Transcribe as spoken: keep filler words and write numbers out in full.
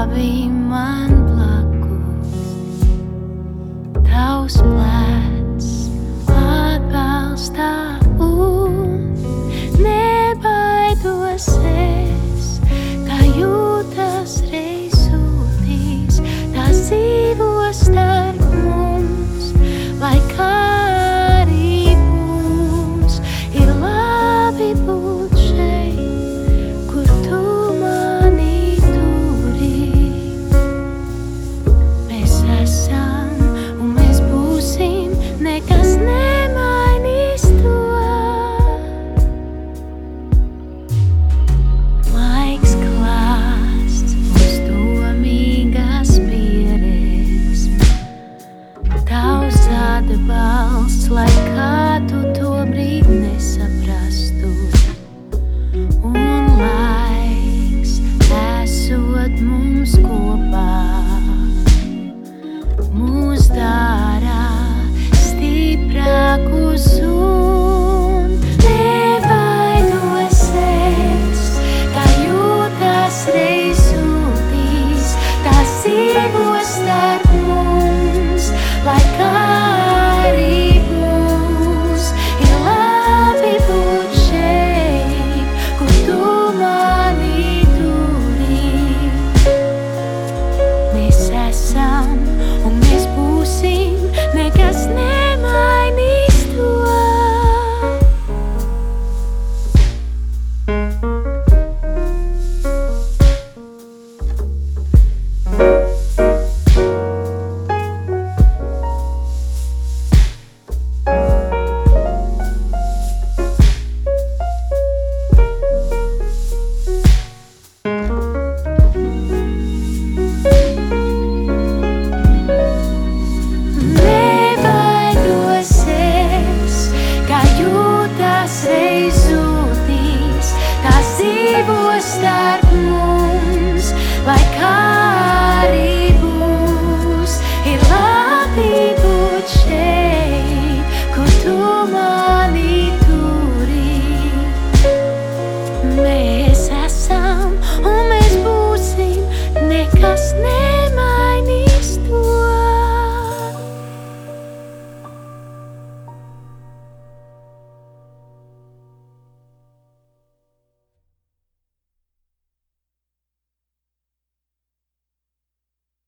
stāvi man blakus, tavs plecs atbalstā un nebaidos es, kā jūtas reiz sūtīs, tās dzīvo starp mums, lai kā arī būs, ir labi būt šeit, kur tu mani turi. Mēs esam un mēs būsim, nekas nemainīs to. Laiks klāsts mums domīgas pieres, tavs atbalsts, lai kā tu to brīd nesaprastu. Un laiks esot mums kopā, mūs dara stiprākus un nebaidos es, kā jūtas reiz sūtīs, tās dzīvo starp mums, lai kā arī būs, ir labi būt šeit, kur tu mani turi. Mēs esam un mēs būsim, nekas nemainīs to. Nebaidos es, kā jūtas reiz sūtīs, tās dzīvo starp mums, lai kā